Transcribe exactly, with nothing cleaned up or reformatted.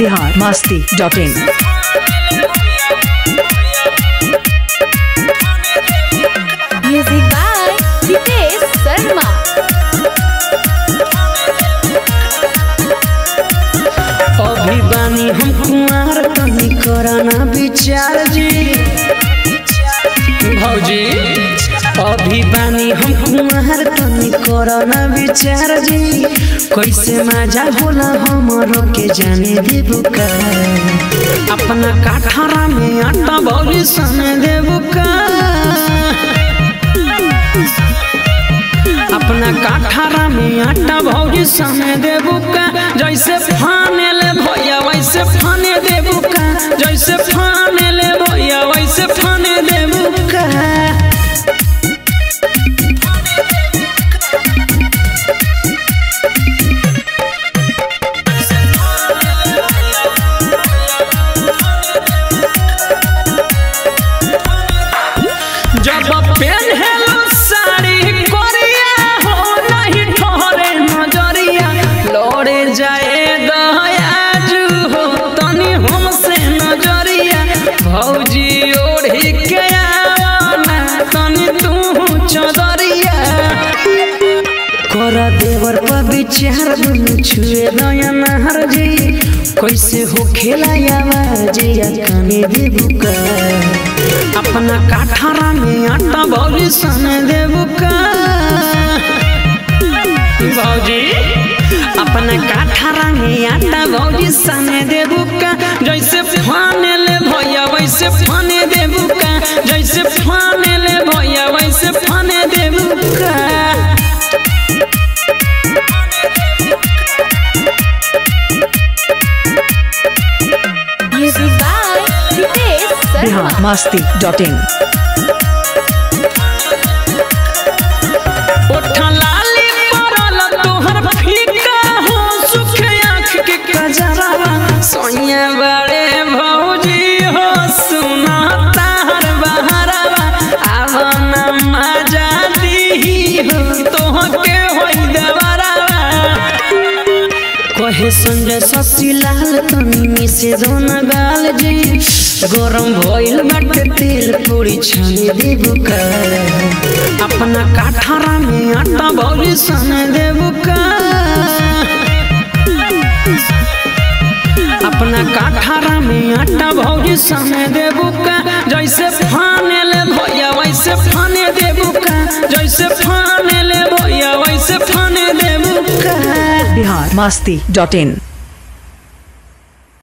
Bihar Masti dot in. Music by Ritesh Sharma. अभी बानी हम कुमार तनी करना विचार जी भौजी। अभी बानी हम कुमार तनी करना विचार जी। कैसे मजा होला हमरो के जाने देबू का। अपना काठरा में आटा भौजी सने देबू का। अपना काठरा में आटा भौजी सने देबू का। जैसे फाने ले भैया वैसे फाने देबू का। जैसे फाने ले भैया वैसे फाने देबू का। जब पहनलो साड़ी कोरिया हो नहीं ठहरे नजरिया। लौड़े जाए दयाजू हो तनी हमसे नजरिया। भौजी ओढ़ी के आना तनी तू चदरिया। कर देवर पर विचार दुनु छुए दया नहर जी। कैसे हो खेला आवाज या काने देबू का। अपना काठरा में आटा भौजी सने देबू का। भौजी अपना काठरा में आटा भौजी सने देबू का। जैसे फाने ले भैया वैसे फाने देबू का। जैसे फाने ले भैया वैसे फाने देबू का। Music by Ritesh Sharma. Bihar Masti dot in. ओठा लाली परल तोहर फीका हो सुखे आँख के कजरावा। सोनिया बड़े भौजी हो सुना तार बहरावा। आवना मजा दी हो तोहके होई देवरावा। कहे संजय शशिलाल तनी मिसे दोना गाल जी। गरम भइल बाटे तेल पूरी छाने देबू का। अपना काठरा में आटा भौजी सने देबू का। अपना काठरा में आटा भौजी सने देबू का। जैसे फाने ले भैया वैसे फाने देबू का। जैसे फाने ले भैया वैसे फाने देबू का। बिहार मस्ती डॉट इन।